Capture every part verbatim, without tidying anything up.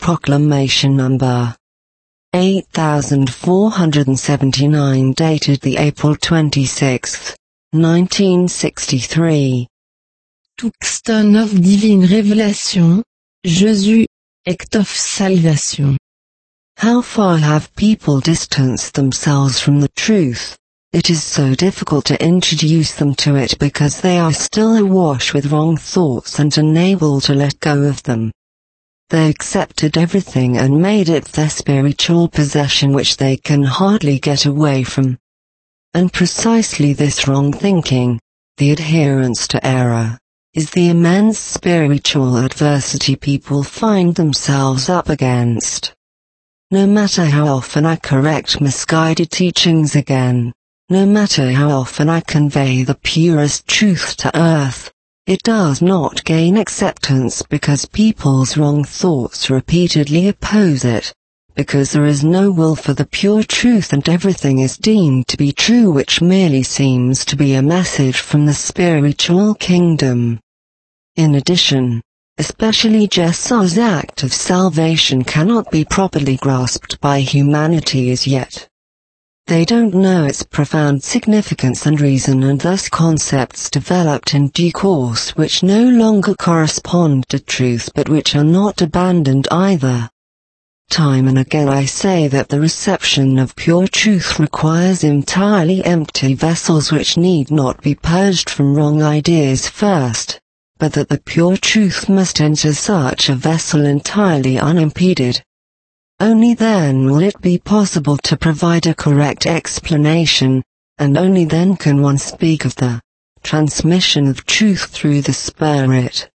Proclamation number eight thousand four hundred seventy-nine, dated the April twenty-sixth, nineteen sixty-three. Tuxton of Divine Révélation, Jésus, Act of Salvation. How far have people distanced themselves from the truth? It is so difficult to introduce them to it because they are still awash with wrong thoughts and unable to let go of them. They accepted everything and made it their spiritual possession, which they can hardly get away from. And precisely this wrong thinking, the adherence to error, is the immense spiritual adversity people find themselves up against. No matter how often I correct misguided teachings again, no matter how often I convey the purest truth to earth, it does not gain acceptance because people's wrong thoughts repeatedly oppose it, because there is no will for the pure truth and everything is deemed to be true which merely seems to be a message from the spiritual kingdom. In addition, especially Jesus' act of salvation cannot be properly grasped by humanity as yet. They don't know its profound significance and reason, and thus concepts developed in due course which no longer correspond to truth but which are not abandoned either. Time and again I say that the reception of pure truth requires entirely empty vessels which need not be purged from wrong ideas first, but that the pure truth must enter such a vessel entirely unimpeded. Only then will it be possible to provide a correct explanation, and only then can one speak of the transmission of truth through the Spirit.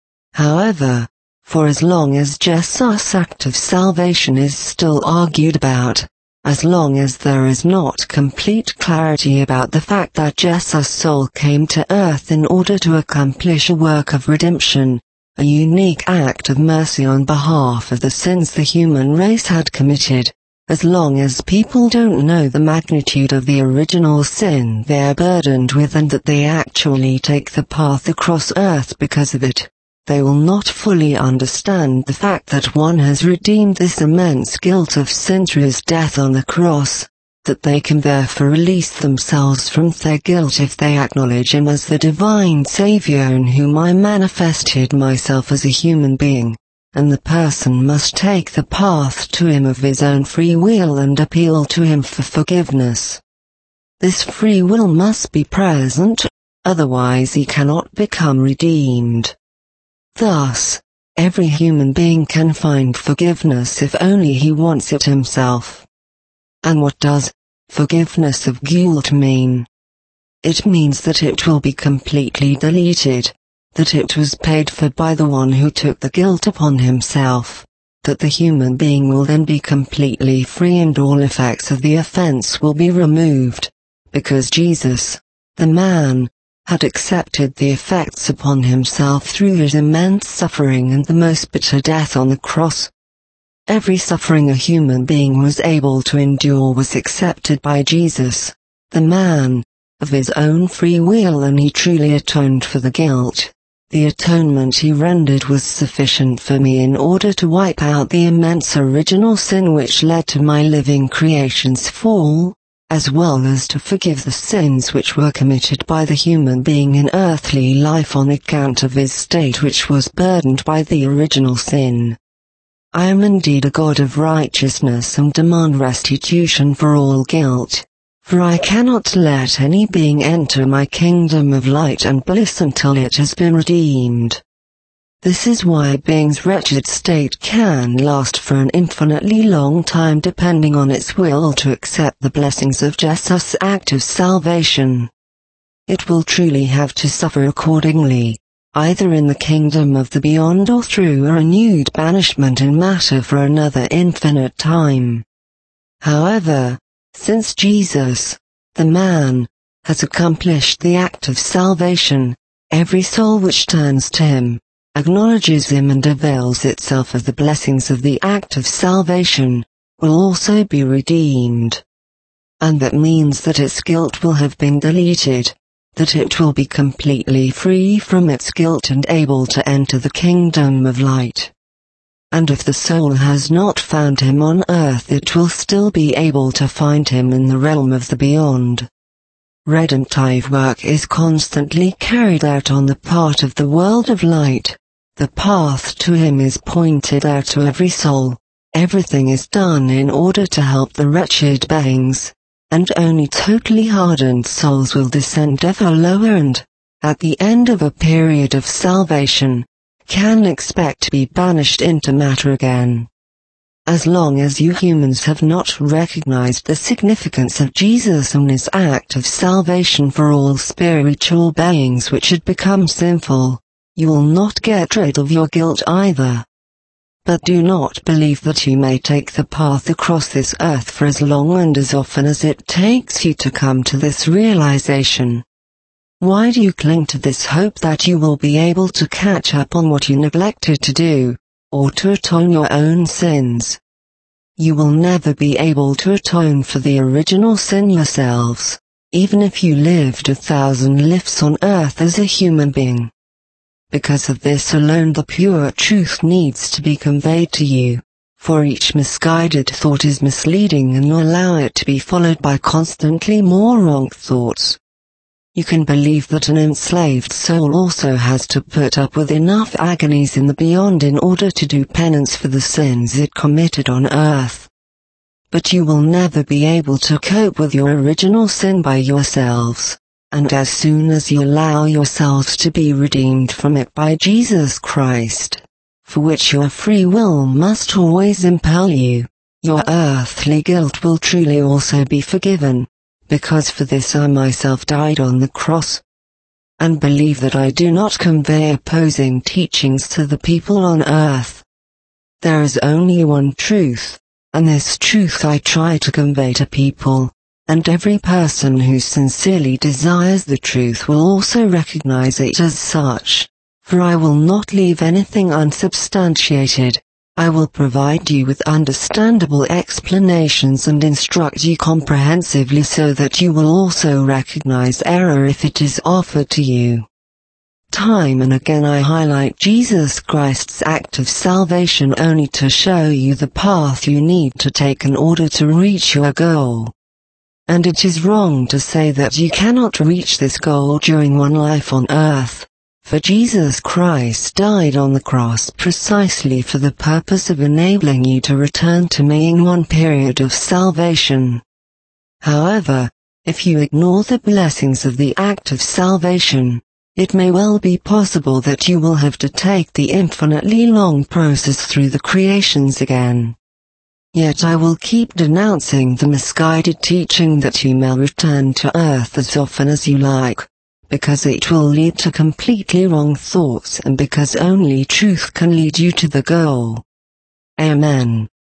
However, for as long as Jesus' act of salvation is still argued about, as long as there is not complete clarity about the fact that Jesus' soul came to earth in order to accomplish a work of redemption, a unique act of mercy on behalf of the sins the human race had committed, as long as people don't know the magnitude of the original sin they are burdened with and that they actually take the path across earth because of it, they will not fully understand the fact that one has redeemed this immense guilt of sin through his death on the cross, that they can therefore release themselves from their guilt if they acknowledge him as the divine Savior in whom I manifested myself as a human being, and the person must take the path to him of his own free will and appeal to him for forgiveness. This free will must be present, otherwise he cannot become redeemed. Thus, every human being can find forgiveness if only he wants it himself. And what does forgiveness of guilt mean? It means that it will be completely deleted, that it was paid for by the one who took the guilt upon himself, that the human being will then be completely free and all effects of the offense will be removed, because Jesus, the man, had accepted the effects upon himself through his immense suffering and the most bitter death on the cross. Every suffering a human being was able to endure was accepted by Jesus, the man, of his own free will, and he truly atoned for the guilt. The atonement he rendered was sufficient for me in order to wipe out the immense original sin which led to my living creation's fall, as well as to forgive the sins which were committed by the human being in earthly life on account of his state which was burdened by the original sin. I am indeed a God of righteousness and demand restitution for all guilt, for I cannot let any being enter my kingdom of light and bliss until it has been redeemed. This is why a being's wretched state can last for an infinitely long time depending on its will to accept the blessings of Jesus' act of salvation. It will truly have to suffer accordingly, either in the kingdom of the beyond or through a renewed banishment in matter for another infinite time. However, since Jesus, the man, has accomplished the act of salvation, every soul which turns to him, acknowledges him and avails itself of the blessings of the act of salvation, will also be redeemed. And that means that its guilt will have been deleted, that it will be completely free from its guilt and able to enter the kingdom of light. and if the soul has not found him on earth, it will still be able to find him in the realm of the beyond. Redemptive work is constantly carried out on the part of the world of light. The path to him is pointed out to every soul. Everything is done in order to help the wretched beings, and only totally hardened souls will descend ever lower and, at the end of a period of salvation, can expect to be banished into matter again. As long as you humans have not recognized the significance of Jesus and his act of salvation for all spiritual beings which had become sinful, you will not get rid of your guilt either. But do not believe that you may take the path across this earth for as long and as often as it takes you to come to this realization. Why do you cling to this hope that you will be able to catch up on what you neglected to do, or to atone your own sins? You will never be able to atone for the original sin yourselves, even if you lived a thousand lives on earth as a human being. Because of this alone, the pure truth needs to be conveyed to you, for each misguided thought is misleading and you allow it to be followed by constantly more wrong thoughts. You can believe that an enslaved soul also has to put up with enough agonies in the beyond in order to do penance for the sins it committed on earth. But you will never be able to cope with your original sin by yourselves, and as soon as you allow yourselves to be redeemed from it by Jesus Christ, for which your free will must always impel you, your earthly guilt will truly also be forgiven. Because for this I myself died on the cross. And believe that I do not convey opposing teachings to the people on earth. There is only one truth, and this truth I try to convey to people, and every person who sincerely desires the truth will also recognize it as such, for I will not leave anything unsubstantiated. I will provide you with understandable explanations and instruct you comprehensively so that you will also recognize error if it is offered to you. Time and again I highlight Jesus Christ's act of salvation only to show you the path you need to take in order to reach your goal. And it is wrong to say that you cannot reach this goal during one life on earth. For Jesus Christ died on the cross precisely for the purpose of enabling you to return to me in one period of salvation. However, if you ignore the blessings of the act of salvation, it may well be possible that you will have to take the infinitely long process through the creations again. Yet I will keep denouncing the misguided teaching that you may return to earth as often as you like, because it will lead to completely wrong thoughts and because only truth can lead you to the goal. Amen.